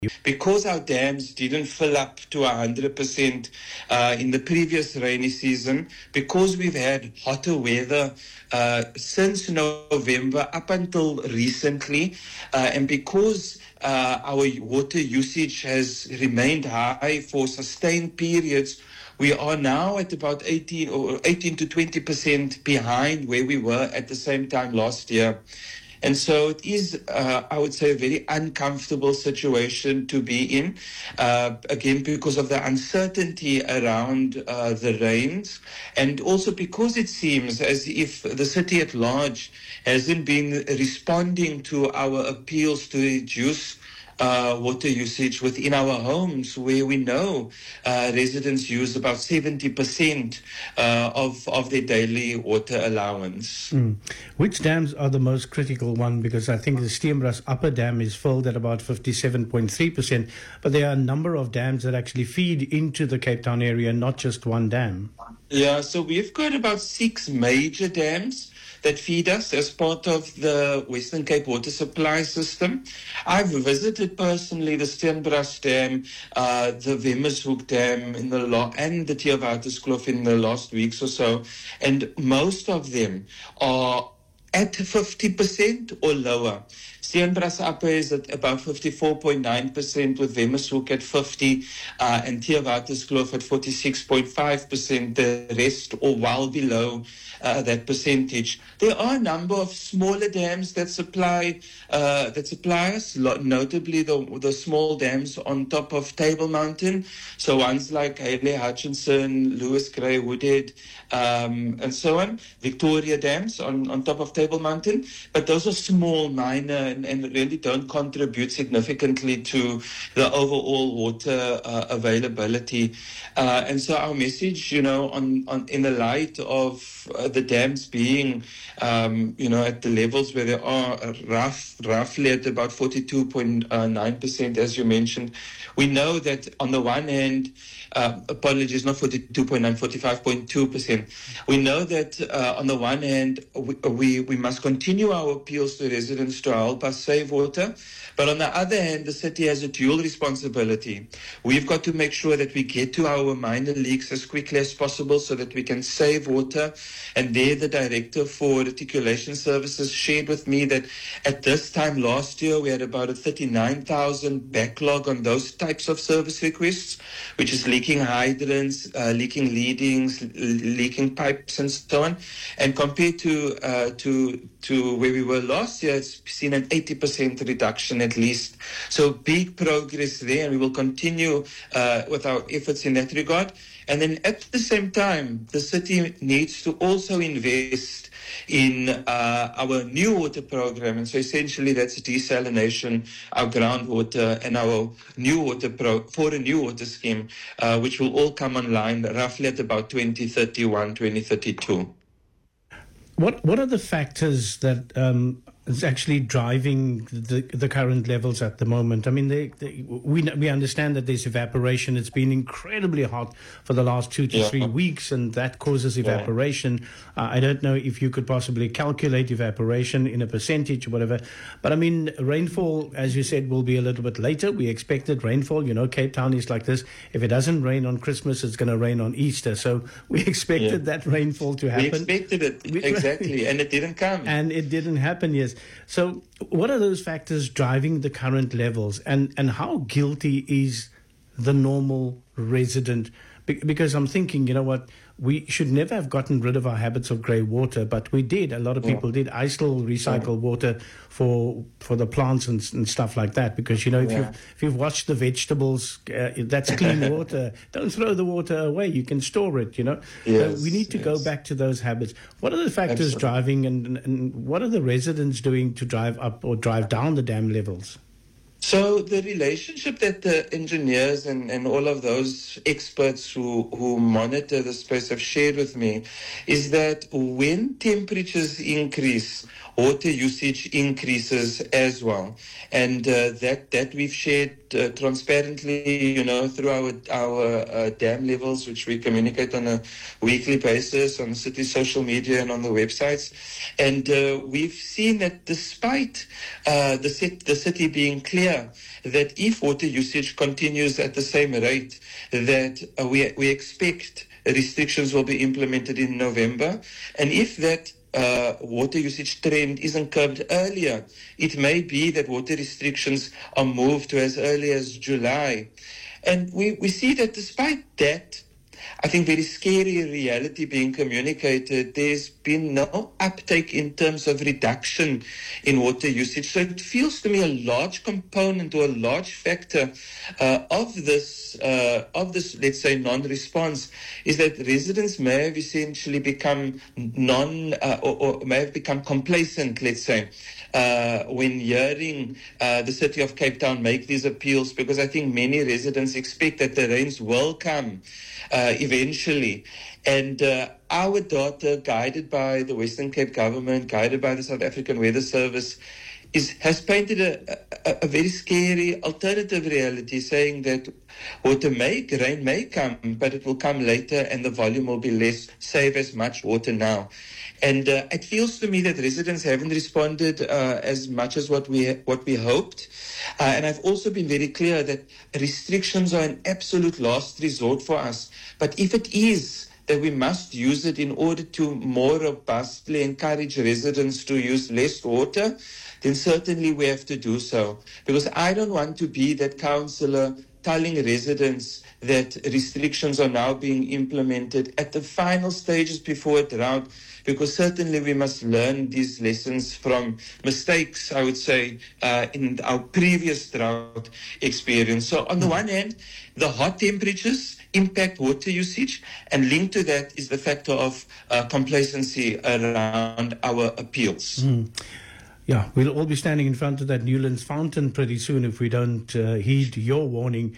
Because our dams didn't fill up to 100% in the previous rainy season, because we've had hotter weather since November up until recently, and because our water usage has remained high for sustained periods, we are now at about 18 to 20% behind where we were at the same time last year. And so it is, I would say, a very uncomfortable situation to be in, again, because of the uncertainty around the rains, and also because it seems as if the city at large hasn't been responding to our appeals to reduce water usage within our homes, where we know residents use about 70% of their daily water allowance. Which dams are the most critical one? Because I think the Steenbras Upper Dam is filled at about 57.3%, but there are a number of dams that actually feed into the Cape Town area, not just one dam. Yeah, so we've got about 6 major dams that feed us as part of the Western Cape water supply system. I've visited personally the Steenbras Dam, the Wemmershoek Dam and the Theewaterskloof in the last weeks or so, and most of them are at 50% or lower. Steenbras Upper is at about 54.9%, with Wemmershoek at 50%, and Theewaterskloof at 46.5%. The rest are well below that percentage. There are a number of smaller dams that supply us, notably the small dams on top of Table Mountain. So ones like Hayley Hutchinson, Lewis Gray, Woodhead, and so on. Victoria dams on top of Table Mountain. But those are small, minor, and really don't contribute significantly to the overall water availability. And so our message, in the light of the dams being, at the levels where they are roughly at about 42.9%, as you mentioned, we know that on the one hand, apologies, not 42.9, 45.2%. We know that on the one hand, we must continue our appeals to residents to help us save water. But on the other hand, the city has a dual responsibility. We've got to make sure that we get to our minor leaks as quickly as possible so that we can save water. And there, the Director for Reticulation Services shared with me that at this time last year, we had about a 39,000 backlog on those types of service requests, which is leaking hydrants, leaking leadings, leaking pipes, and so on. And compared to where we were last year, it's seen an 80% reduction at least. So big progress there, and we will continue with our efforts in that regard. And then at the same time, the city needs to also invest in our new water program. And so essentially that's desalination, our groundwater, and our new water for a new water scheme, which will all come online roughly at about 2031, 2032. What are the factors that is actually driving the current levels at the moment? I mean, we understand that there's evaporation. It's been incredibly hot for the last 2 to 3 weeks, and that causes evaporation. I don't know if you could possibly calculate evaporation in a percentage or whatever. But I mean, rainfall, as you said, will be a little bit later. We expected rainfall. Cape Town is like this. If it doesn't rain on Christmas, it's going to rain on Easter. So we expected that rainfall to happen. We expected it, exactly, and it didn't come. And it didn't happen, yes. So what are those factors driving the current levels, and how guilty is the normal resident? Because I'm thinking, you know what, we should never have gotten rid of our habits of grey water, but we did. A lot of people did. I still recycle water for the plants and stuff like that, because, if you've washed the vegetables, that's clean water. Don't throw the water away. You can store it, Yes, so we need to go back to those habits. What are the factors driving, and what are the residents doing to drive up or drive down the dam levels? So the relationship that the engineers and all of those experts who monitor the space have shared with me is that when temperatures increase, water usage increases as well. And that we've shared transparently, through our dam levels, which we communicate on a weekly basis on city social media and on the websites. And we've seen that despite the city being clear clear that if water usage continues at the same rate, that we expect restrictions will be implemented in November. And if that water usage trend isn't curbed earlier, it may be that water restrictions are moved to as early as July. And we see that despite that, I think very scary reality being communicated, there's been no uptake in terms of reduction in water usage. So it feels to me a large component or a large factor of this, let's say, non-response is that residents may have essentially become or may have become complacent, let's say, when hearing the city of Cape Town make these appeals, because I think many residents expect that the rains will come eventually. And our data, guided by the Western Cape government, guided by the South African Weather Service, has painted a very scary alternative reality, saying that rain may come, but it will come later and the volume will be less. Save as much water now. And it feels to me that residents haven't responded as much as what we hoped. And I've also been very clear that restrictions are an absolute last resort for us. But if it is that we must use it in order to more robustly encourage residents to use less water, then certainly we have to do so. Because I don't want to be that councillor telling residents that restrictions are now being implemented at the final stages before a drought, because certainly we must learn these lessons from mistakes, I would say, in our previous drought experience. So on the one hand, the hot temperatures impact water usage, and linked to that is the factor of complacency around our appeals. Yeah, we'll all be standing in front of that Newlands fountain pretty soon if we don't heed your warning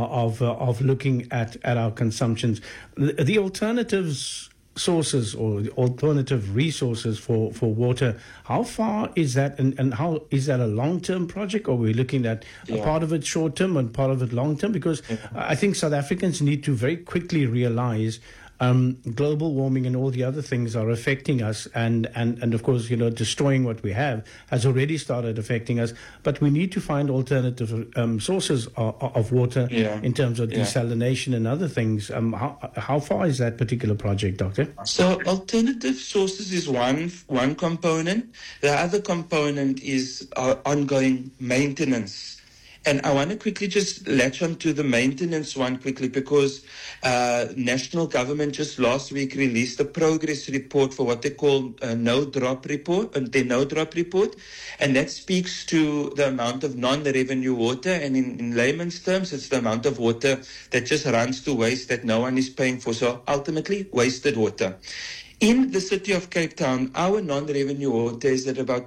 of looking at our consumptions. The alternatives sources or the alternative resources for water, how far is that, and how is that a long-term project, or are we looking at a part of it short-term and part of it long-term? Because I think South Africans need to very quickly realize global warming and all the other things are affecting us, and of course, destroying what we have has already started affecting us. But we need to find alternative sources of water in terms of desalination and other things. How far is that particular project, Doctor? So alternative sources is one component. The other component is ongoing maintenance. And I want to quickly just latch on to the maintenance one quickly, because national government just last week released a progress report for what they call a no-drop report, their no-drop report. And that speaks to the amount of non-revenue water. And in layman's terms, it's the amount of water that just runs to waste that no one is paying for. So ultimately, wasted water. In the city of Cape Town, our non-revenue water is at about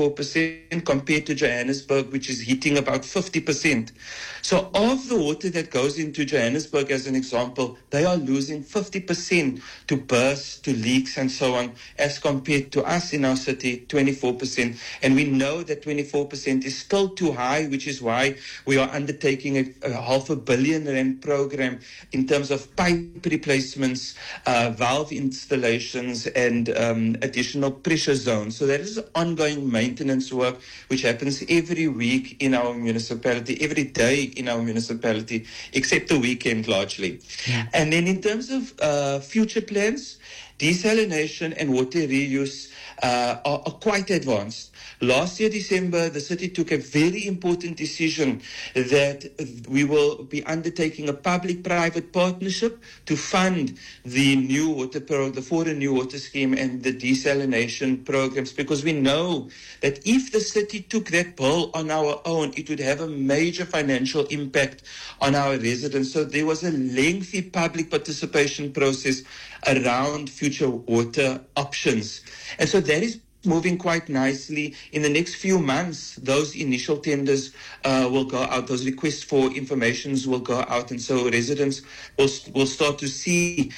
24% compared to Johannesburg, which is hitting about 50%. So of the water that goes into Johannesburg, as an example, they are losing 50% to bursts, to leaks, and so on, as compared to us in our city, 24%. And we know that 24% is still too high, which is why we are undertaking a R500 million program in terms of pipe replacements, valve installations, and additional pressure zones. So that is ongoing maintenance work which happens every week in our municipality, every day in our municipality, except the weekend largely. And then in terms of future plans, desalination and water reuse are quite advanced. Last year, December, the city took a very important decision that we will be undertaking a public-private partnership to fund the new water the foreign new water scheme and the desalination programs, because we know that if the city took that bill on our own, it would have a major financial impact on our residents. So there was a lengthy public participation process around future water options. And so that is moving quite nicely. In the next few months, those initial tenders will go out, those requests for informations will go out, and so residents will start to see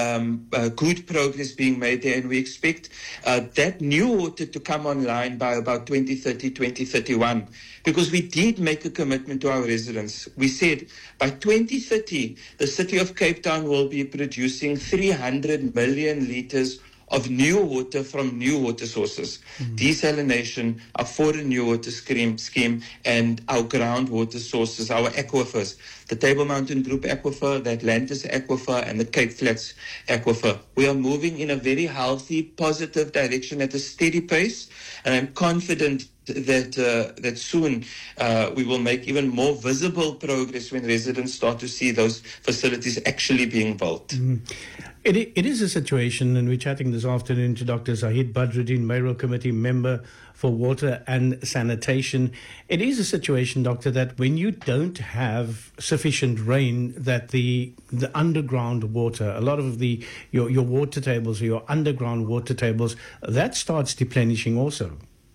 good progress being made there, and we expect that new water to come online by about 2030, 2031, because we did make a commitment to our residents. We said by 2030, the city of Cape Town will be producing 300 million litres of new water from new water sources. Desalination, our foreign new water scheme, and our groundwater sources, our aquifers, the Table Mountain Group aquifer, the Atlantis aquifer, and the Cape Flats aquifer. We are moving in a very healthy, positive direction at a steady pace, and I'm confident that soon we will make even more visible progress when residents start to see those facilities actually being built. It is a situation, and we're chatting this afternoon to Dr. Zahid Badruddin, Mayoral Committee member for Water and Sanitation. It is a situation, Doctor, that when you don't have sufficient rain, that the underground water, a lot of your water tables, or your underground water tables, that starts deplenishing also.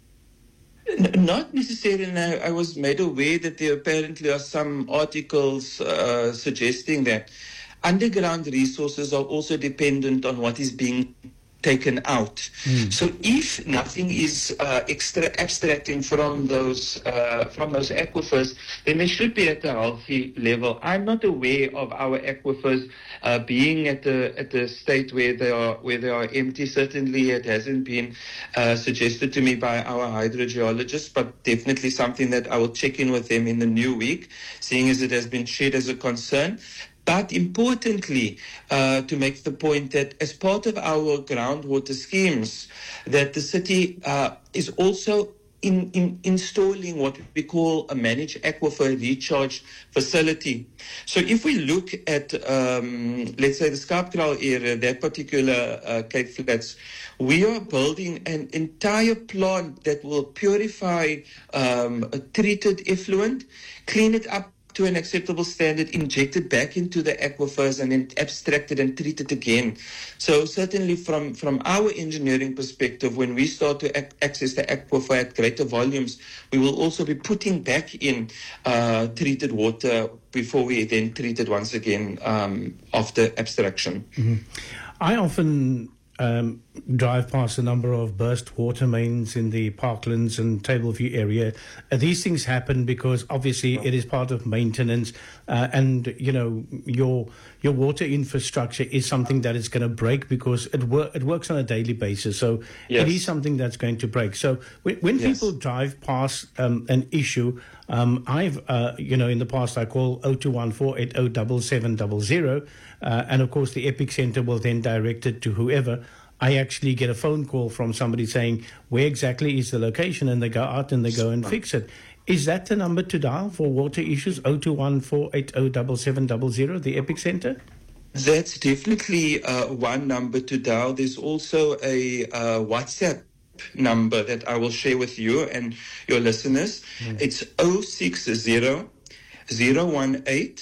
Not necessarily. I was made aware that there apparently are some articles suggesting that underground resources are also dependent on what is being taken out. So if nothing is abstracting from those aquifers, then they should be at a healthy level. I'm not aware of our aquifers being at the state where they are empty. Certainly, it hasn't been suggested to me by our hydrogeologists, but definitely something that I will check in with them in the new week, seeing as it has been shared as a concern. But importantly, to make the point that as part of our groundwater schemes, that the city is also installing what we call a managed aquifer recharge facility. So if we look at, let's say, the Skarpkraal area, that particular Cape Flats, we are building an entire plant that will purify a treated effluent, clean it up to an acceptable standard, inject it back into the aquifers, and then abstract it and treat it again. So certainly from our engineering perspective, when we start to access the aquifer at greater volumes, we will also be putting back in treated water before we then treat it once again after abstraction. I often drive past a number of burst water mains in the Parklands and Tableview area. These things happen because obviously it is part of maintenance, and you know your water infrastructure is something that is going to break because it works on a daily basis. So it is something that's going to break. So when people drive past an issue, I've in the past I call 0214807700, and of course the Epic Centre will then direct it to whoever. I actually get a phone call from somebody saying, where exactly is the location? And they go out and they go and fix it. Is that the number to dial for water issues, 0214807700, the Epic Centre? That's definitely one number to dial. There's also a WhatsApp number that I will share with you and your listeners. It's 060 018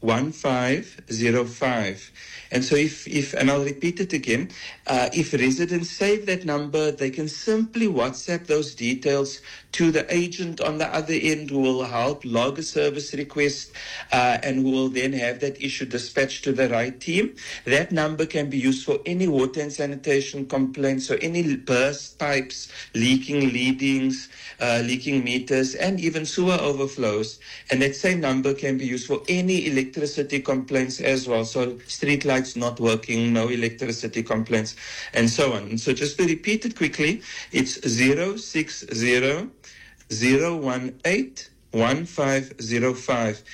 1505. And so and I'll repeat it again, if residents save that number, they can simply WhatsApp those details to the agent on the other end who will help log a service request and who will then have that issue dispatched to the right team. That number can be used for any water and sanitation complaints, so any burst pipes, leaking leadings, leaking meters, and even sewer overflows. And that same number can be used for any electricity complaints as well. So street lights not working, no electricity complaints, and so on. And so just to repeat it quickly, it's 060 018 1505.